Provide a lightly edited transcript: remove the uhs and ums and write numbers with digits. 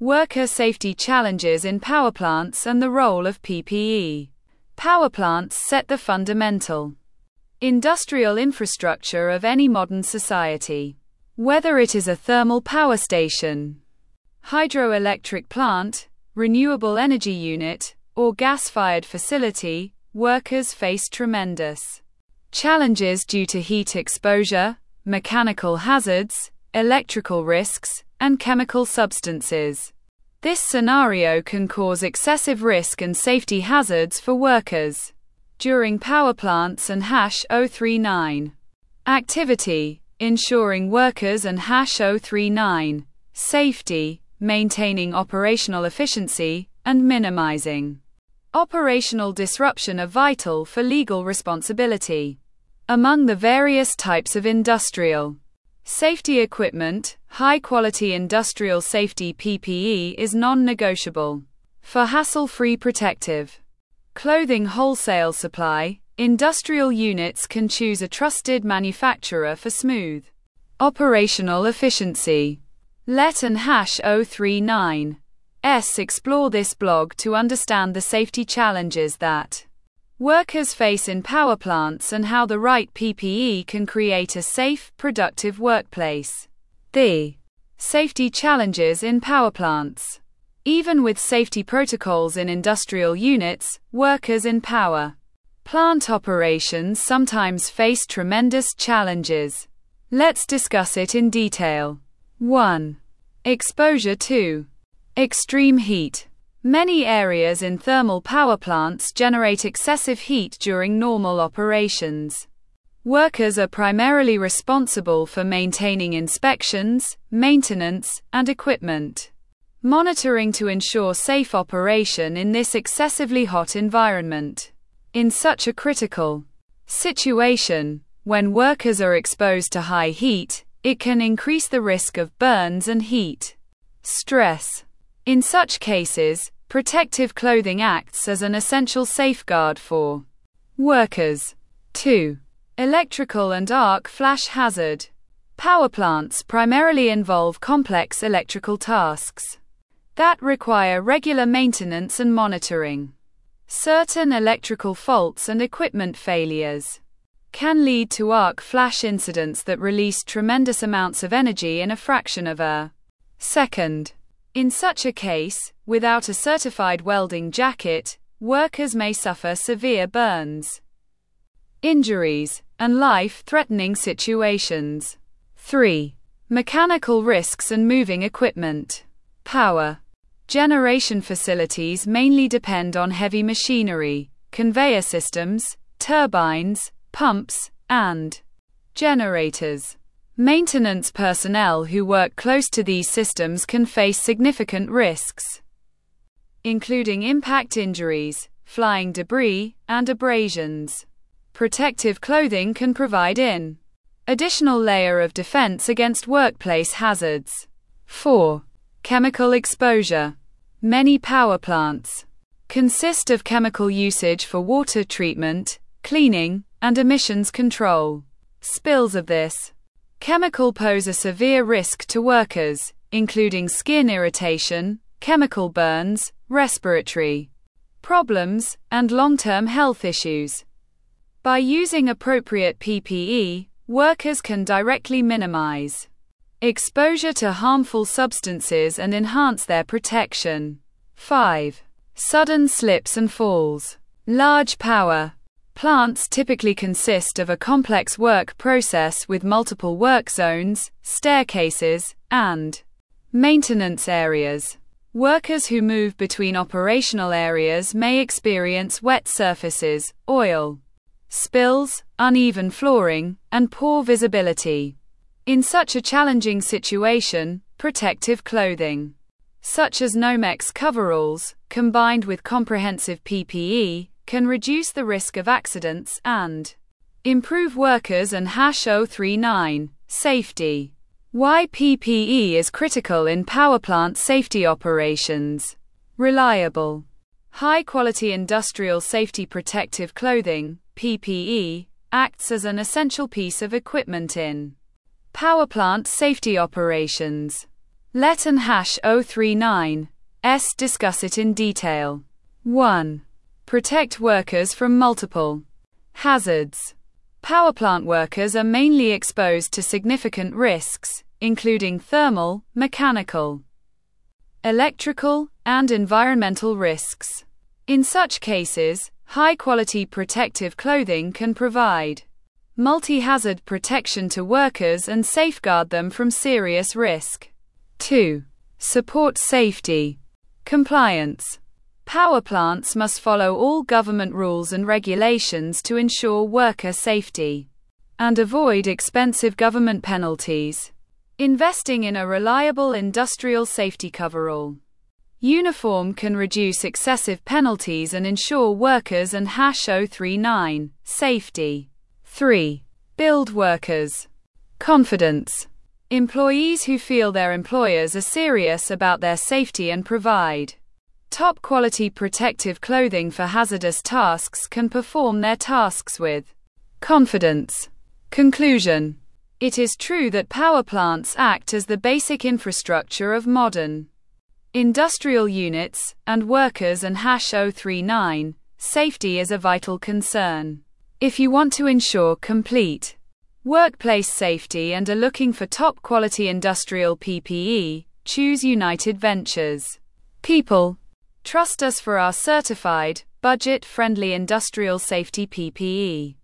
Worker safety challenges in power plants and the role of PPE. Power plants set the fundamental industrial infrastructure of any modern society. Whether it is a thermal power station, hydroelectric plant, renewable energy unit, or gas-fired facility, workers face tremendous challenges due to heat exposure, mechanical hazards, electrical risks, and chemical substances. This scenario can cause excessive risk and safety hazards for workers. During power plants and -039 activity, ensuring workers and -039 safety, maintaining operational efficiency, and minimizing operational disruption are vital for legal responsibility. Among the various types of industrial safety equipment, high-quality industrial safety PPE is non-negotiable. For hassle-free protective clothing wholesale supply, industrial units can choose a trusted manufacturer for smooth operational efficiency. Let and #039 explore this blog to understand the safety challenges that workers face in power plants and how the right PPE can create a safe, productive workplace. The safety challenges in power plants. Even with safety protocols in industrial units, workers in power plant operations sometimes face tremendous challenges. Let's discuss it in detail. 1. Exposure to extreme heat. Many areas in thermal power plants generate excessive heat during normal operations. Workers are primarily responsible for maintaining inspections, maintenance, and equipment monitoring to ensure safe operation in this excessively hot environment. In such a critical situation, when workers are exposed to high heat, it can increase the risk of burns and heat stress. In such cases, protective clothing acts as an essential safeguard for workers. 2. Electrical and arc flash hazard. Power plants primarily involve complex electrical tasks that require regular maintenance and monitoring. Certain electrical faults and equipment failures can lead to arc flash incidents that release tremendous amounts of energy in a fraction of a second. In such a case, without a certified welding jacket, workers may suffer severe burns, injuries, and life-threatening situations. 3. Mechanical risks and moving equipment. Power generation facilities mainly depend on heavy machinery, conveyor systems, turbines, pumps, and generators. Maintenance personnel who work close to these systems can face significant risks, including impact injuries, flying debris, and abrasions. Protective clothing can provide an additional layer of defense against workplace hazards. 4. Chemical exposure. Many power plants consist of chemical usage for water treatment, cleaning, and emissions control. Spills of this chemical pose a severe risk to workers, including skin irritation, chemical burns, respiratory problems, and long-term health issues. By using appropriate PPE, workers can directly minimize exposure to harmful substances and enhance their protection. 5. Sudden slips and falls. Large power plants typically consist of a complex work process with multiple work zones, staircases, and maintenance areas. Workers who move between operational areas may experience wet surfaces, oil spills, uneven flooring, and poor visibility. In such a challenging situation, protective clothing, such as Nomex coveralls, combined with comprehensive PPE, can reduce the risk of accidents and improve workers and #039 safety. Why PPE is critical in power plant safety operations. Reliable, high-quality industrial safety protective clothing, PPE, acts as an essential piece of equipment in power plant safety operations. Let and #039S discuss it in detail. 1. Protect workers from multiple hazards. Power plant workers are mainly exposed to significant risks, including thermal, mechanical, electrical, and environmental risks. In such cases, high-quality protective clothing can provide multi-hazard protection to workers and safeguard them from serious risk. 2. Support safety compliance. Power plants must follow all government rules and regulations to ensure worker safety and avoid expensive government penalties. Investing in a reliable industrial safety coverall uniform can reduce excessive penalties and ensure workers and #039 safety. 3. Build workers' confidence. Employees who feel their employers are serious about their safety and provide top quality protective clothing for hazardous tasks can perform their tasks with confidence. Conclusion. It is true that power plants act as the basic infrastructure of modern industrial units, and workers and #039 safety is a vital concern. If you want to ensure complete workplace safety and are looking for top quality industrial PPE, choose United Ventures. People, trust us for our certified, budget-friendly industrial safety PPE.